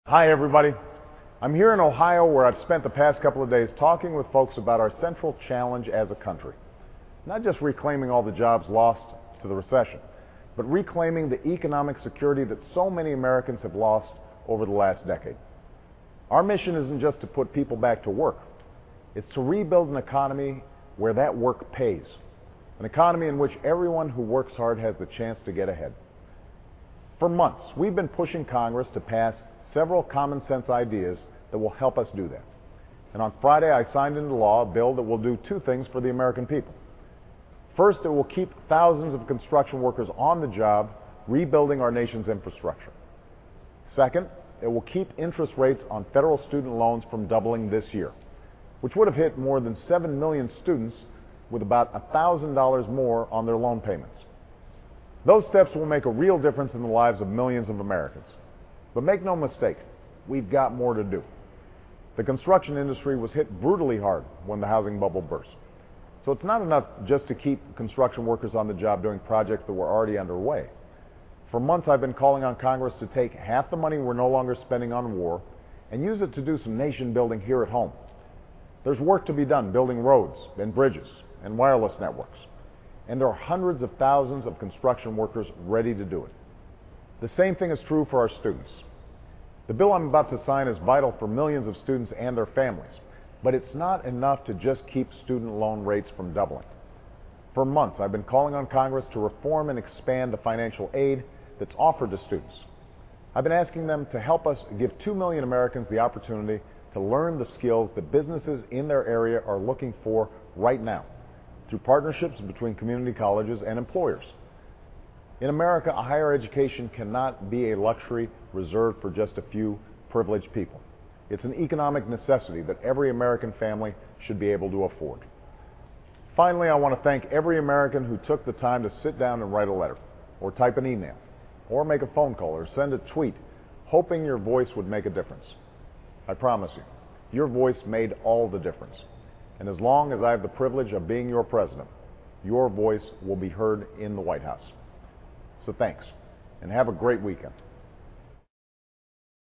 Hi everybody. I'm here in Ohio where I've spent the past couple of days talking with folks about our central challenge as a country. Not just reclaiming all the jobs lost to the recession, but reclaiming the economic security that so many Americans have lost over the last decade. Our mission isn't just to put people back to work. It's to rebuild an economy where that work pays. An economy in which everyone who works hard has the chance to get ahead. For months, we've been pushing Congress to pass several common sense ideas that will help us do that. And on Friday, I signed into law a bill that will do two things for the American people. First, it will keep thousands of construction workers on the job, rebuilding our nation's infrastructure. Second, it will keep interest rates on federal student loans from doubling this year, which would have hit more than 7 million students with about $1,000 more on their loan payments. Those steps will make a real difference in the lives of millions of Americans. But make no mistake, we've got more to do. The construction industry was hit brutally hard when the housing bubble burst. So it's not enough just to keep construction workers on the job doing projects that were already underway. For months I've been calling on Congress to take half the money we're no longer spending on war and use it to do some nation building here at home. There's work to be done building roads and bridges and wireless networks. And there are hundreds of thousands of construction workers ready to do it. The same thing is true for our students. The bill I'm about to sign is vital for millions of students and their families, but it's not enough to just keep student loan rates from doubling. For months, I've been calling on Congress to reform and expand the financial aid that's offered to students. I've been asking them to help us give 2 million Americans the opportunity to learn the skills that businesses in their area are looking for right now, through partnerships between community colleges and employers. In America, a higher education cannot be a luxury reserved for just a few privileged people. It's an economic necessity that every American family should be able to afford. Finally, I want to thank every American who took the time to sit down and write a letter, or type an email, or make a phone call, or send a tweet, hoping your voice would make a difference. I promise you, your voice made all the difference. And as long as I have the privilege of being your president, your voice will be heard in the White House. So thanks, and have a great weekend.